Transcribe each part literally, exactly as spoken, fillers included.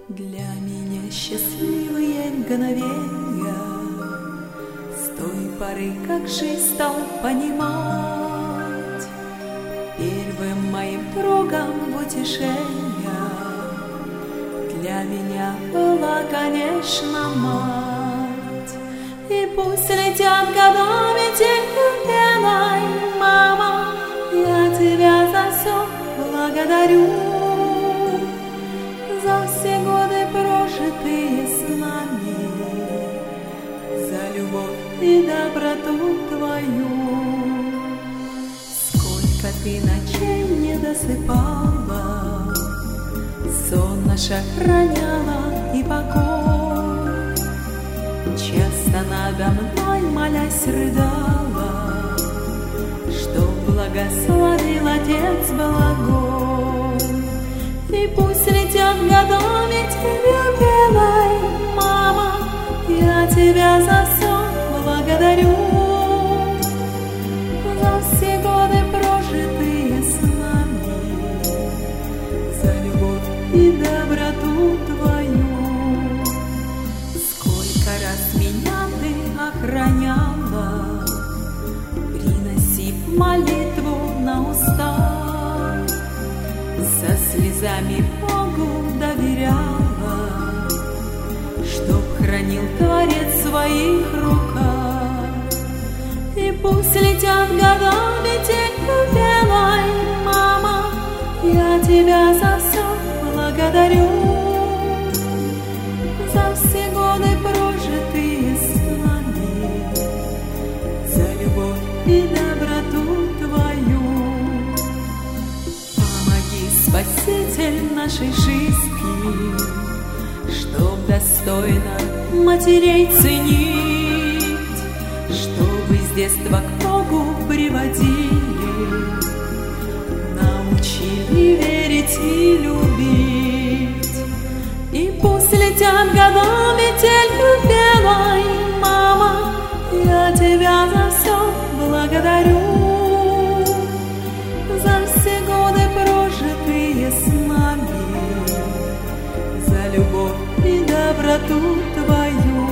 Для меня счастливые мгновенья с той поры, как жизнь стал понимать. Первым моим другом в утешениях для меня была, конечно, мать. И пусть летят годами тихо пеной, мама, я тебя за все благодарю, за все годы, прожитые с нами, за любовь и доброту твою. Сколько ты ночей не досыпала, сон наш охраняла и покой. Часто надо мной, молясь, рыдала, что благословил Отец благой. И пусть летят годами тебе белой, мама, я тебя за все благодарю, за все годы, прожитые с нами, за любовь и доброту твою. Сколько раз меня ты охраняла, приносив молитву на устах, со слезами Богу доверяла, чтоб хранил Творец в своих руках. И пусть летят годами тихо белой, мама, я тебя за все благодарю, за все годы, прожитые с нами, за любовь и доброту твою. Спаситель нашей жизни, чтоб достойно матерей ценить, чтобы с детства к Богу приводили, научили верить и любить. И пусть летят годами тенью белой, мама, я тебя за все благодарю, за все годы, прожитые с нами, за любовь и доброту твою.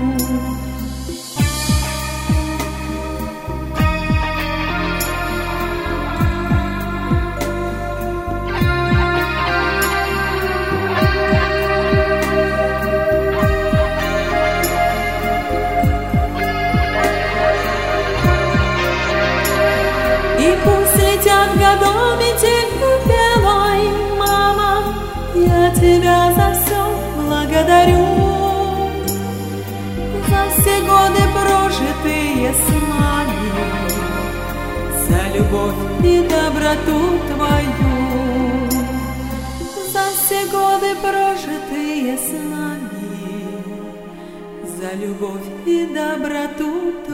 И пусть летят годами тихо белой, мама, я тебя за все благодарю, за все годы, прожитые с нами, за любовь и доброту твою, за все годы, прожитые с нами, за любовь и доброту твою.